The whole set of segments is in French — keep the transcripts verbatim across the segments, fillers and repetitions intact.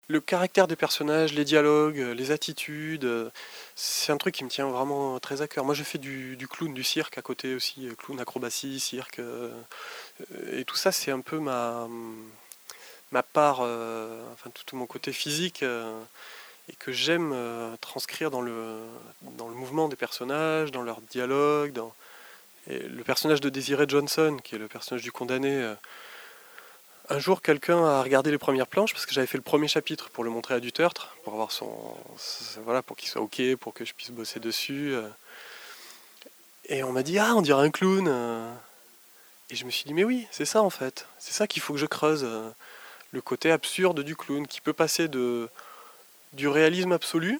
le caractère des personnages, les dialogues, euh, les attitudes, euh, c'est un truc qui me tient vraiment très à cœur. Moi, je fais du, du clown, du cirque à côté aussi, euh, clown, acrobatie, cirque, euh, et tout ça, c'est un peu ma, ma part, euh, enfin tout, tout mon côté physique, euh, et que j'aime euh, transcrire dans le, dans le mouvement des personnages, dans leurs dialogues. Dans... Et le personnage de Desiree Johnson, qui est le personnage du condamné, euh, un jour quelqu'un a regardé les premières planches, parce que j'avais fait le premier chapitre pour le montrer à Duterte, pour avoir son, voilà, pour qu'il soit ok, pour que je puisse bosser dessus. euh. Et on m'a dit, ah, on dirait un clown. euh. Et je me suis dit, mais oui, c'est ça en fait. C'est ça qu'il faut que je creuse. euh, Le côté absurde du clown, qui peut passer de, du réalisme absolu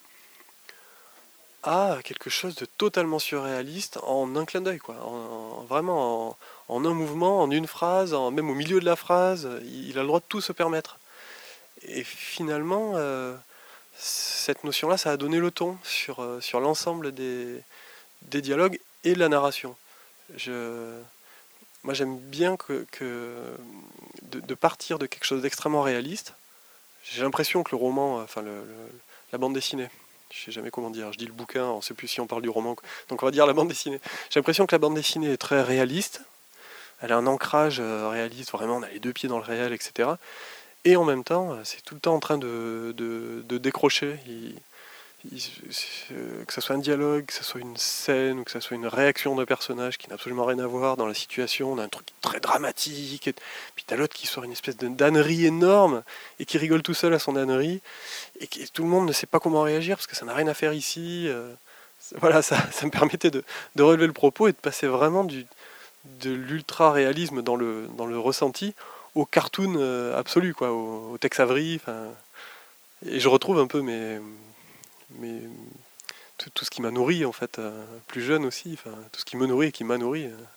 à quelque chose de totalement surréaliste en un clin d'œil, quoi. En, en- vraiment en, en un mouvement, en une phrase, en- même au milieu de la phrase, il, il a le droit de tout se permettre. Et finalement, euh, cette notion-là, ça a donné le ton sur, euh, sur l'ensemble des, des dialogues et de la narration. Je, moi, j'aime bien que, que de, de partir de quelque chose d'extrêmement réaliste. J'ai l'impression que le roman, enfin le, le- la bande dessinée, je sais jamais comment dire, je dis le bouquin, on sait plus si on parle du roman, donc on va dire la bande dessinée. J'ai l'impression que la bande dessinée est très réaliste, elle a un ancrage euh, réaliste, vraiment on a les deux pieds dans le réel, et cetera. Et en même temps, euh, c'est tout le temps en train de, de- de décrocher. Il- il- euh, que ce soit un dialogue, que ce soit une scène, ou que ce soit une réaction d'un personnage qui n'a absolument rien à voir dans la situation, on a un truc très dramatique, et puis t'as l'autre qui sort une espèce de d'ânerie énorme et qui rigole tout seul à son ânerie, et qui, tout le monde ne sait pas comment réagir parce que ça n'a rien à faire ici. euh, voilà, ça, ça me permettait de, de relever le propos et de passer vraiment du, de l'ultra-réalisme dans le, dans le ressenti au cartoon euh, absolu, quoi, au, au Tex Avery. 'fin, Et je retrouve un peu mes, mes, tout, tout ce qui m'a nourri, en fait, euh, plus jeune aussi, 'fin, tout ce qui me nourrit et qui m'a nourri. euh.